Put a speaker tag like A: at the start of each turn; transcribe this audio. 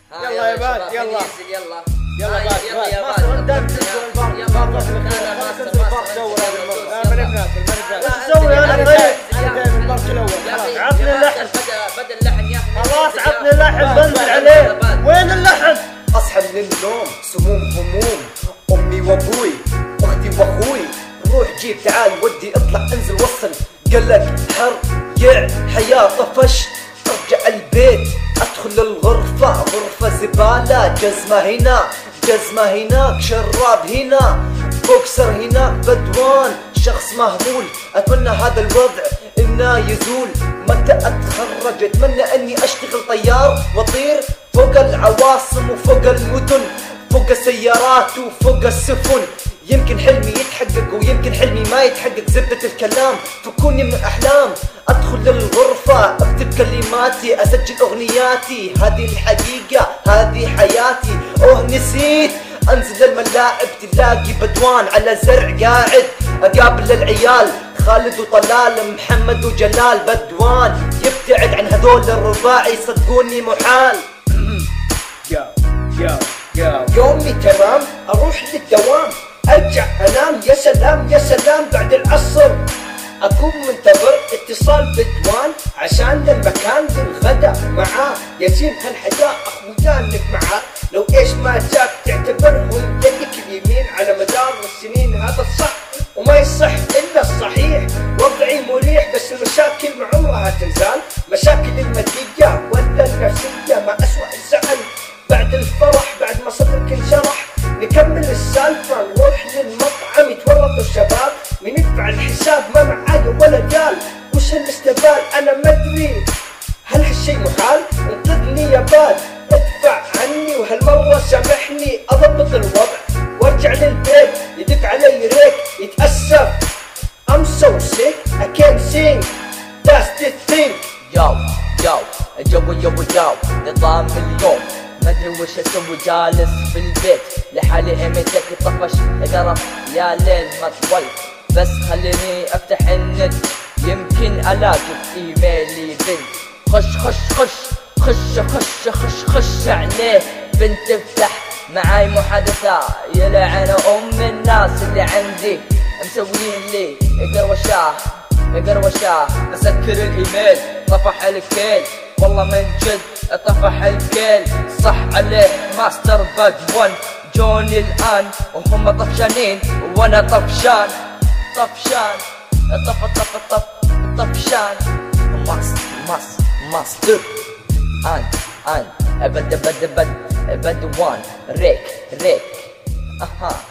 A: يلا يا باد يلا
B: يلا
A: يلا باد
B: يلا يا
A: مصر
B: باد.
A: قدام تنزل الفرق
B: يلا.
A: تنزل
B: لا، لا،
A: الفرق
B: مصر،
A: تنزل الفرق
B: مصر.
A: دور هذه المرة
B: يلا.
A: ماني بنازل
B: لا،
A: ايش اسوي انا
B: أنت
A: طيب؟
B: جاي.
A: انا جاي من الفرق الاول خلاص
B: عطني اللحن بدل اللحن يا اخي.
A: خلاص عطني اللحن بنزل عليه وين اللحن؟
C: اصحى من النوم سموم هموم امي وابوي اختي واخوي روح جيب تعال ودي اطلع انزل وصل قلق حر يع حياة طفش ارجع البيت ادخل الغرفة غرفة زبالة جزمة هنا جزمة هناك شراب هنا بوكسر هناك بدوان شخص مهمول اتمنى هذا الوضع انه يزول متى اتخرج اتمنى اني اشتغل طيار واطير فوق العواصم وفوق المدن فوق السيارات وفوق السفن يمكن حلمي يتحقق ويمكن حلمي ما يتحقق زبدة الكلام فكوني من الأحلام أدخل للغرفة أكتب كلماتي أسجل أغنياتي هذه الحقيقة هذه حياتي أوه نسيت أنزل الملاعب تلاقي بدوان على زرع قاعد أقابل العيال خالد وطلال محمد وجلال بدوان يبتعد عن هذول الرباعي صدقوني محال يومي تمام اروح للدوام ارجع انام يا سلام يا سلام بعد العصر اكون منتظر اتصال بدوان عشان للمكان للغدا معاه ياسين هالحياة اخويانك معاه لو ايش ما جاك تعتبرهم يدك اليمين على مدار السنين هذا الصح وما يصح الا الصحيح وضعي مريح بس المشاكل ما عمرها تنزال مشاكل المادية ولا النفسية ما اسوأ الزعل بعد الفرح بعد ما صدرك انشرح نكمل السالفة نروح للمطعم يتورطوا الشباب من يدفع الحساب ما معايا ولا قال وش هالاستقبال انا ما ادري هل هالشي محال انقذني يا باد ادفع عني وهالمرة سامحني اضبط الوضع وارجع للبيت يدق علي ريك يتأسف I'm so sick I can't sing that's the thing
B: يو الجو نظام اليوم ما ادري وش اسوي جالس في البيت لحالي ايمتك طفش قرف يا ليل ما طول بس خليني افتح النت يمكن الاقي في ايميلي بنت خش عليه بنت تفتح معاي محادثة يلعن ام الناس اللي عندي مسوين لي قروشاه اسكر الايميل طفح الكيل والله من جد طفح الكيل صح عليه ماستر باد 1 جوني الان وهم طفشانين وانا طفشان طفشان ماستر ان ابد 1 ريك